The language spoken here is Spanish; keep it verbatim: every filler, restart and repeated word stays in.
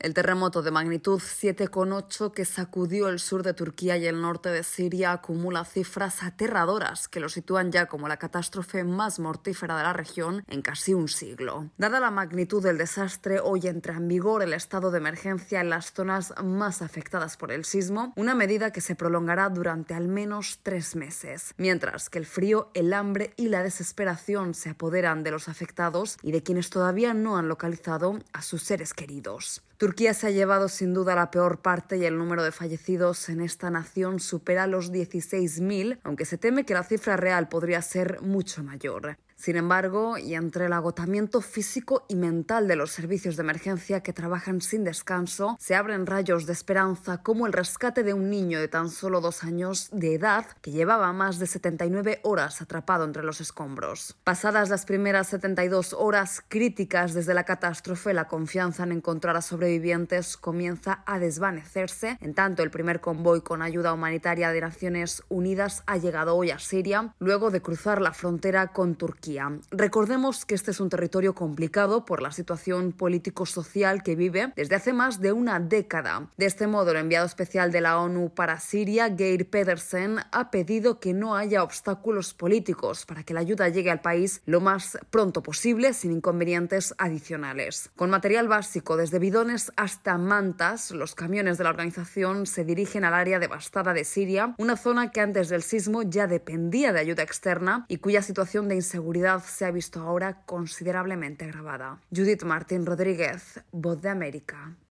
El terremoto de magnitud siete coma ocho que sacudió el sur de Turquía y el norte de Siria acumula cifras aterradoras que lo sitúan ya como la catástrofe más mortífera de la región en casi un siglo. Dada la magnitud del desastre, hoy entra en vigor el estado de emergencia en las zonas más afectadas por el sismo, una medida que se prolongará durante al menos tres meses, mientras que el frío, el hambre y la desesperación se apoderan de los afectados y de quienes todavía no han localizado a sus seres queridos. Turquía se ha llevado sin duda la peor parte y el número de fallecidos en esta nación supera los dieciséis mil, aunque se teme que la cifra real podría ser mucho mayor. Sin embargo, y entre el agotamiento físico y mental de los servicios de emergencia que trabajan sin descanso, se abren rayos de esperanza como el rescate de un niño de tan solo dos años de edad que llevaba más de setenta y nueve horas atrapado entre los escombros. Pasadas las primeras setenta y dos horas críticas desde la catástrofe, la confianza en encontrar a sobrevivientes comienza a desvanecerse. En tanto, el primer convoy con ayuda humanitaria de Naciones Unidas ha llegado hoy a Siria, luego de cruzar la frontera con Turquía. Recordemos que este es un territorio complicado por la situación político-social que vive desde hace más de una década. De este modo, el enviado especial de la ONU para Siria, Geir Pedersen, ha pedido que no haya obstáculos políticos para que la ayuda llegue al país lo más pronto posible, sin inconvenientes adicionales. Con material básico, desde bidones hasta mantas, los camiones de la organización se dirigen al área devastada de Siria, una zona que antes del sismo ya dependía de ayuda externa y cuya situación de inseguridad se ha visto ahora considerablemente agravada. Judith Martín Rodríguez, Voz de América.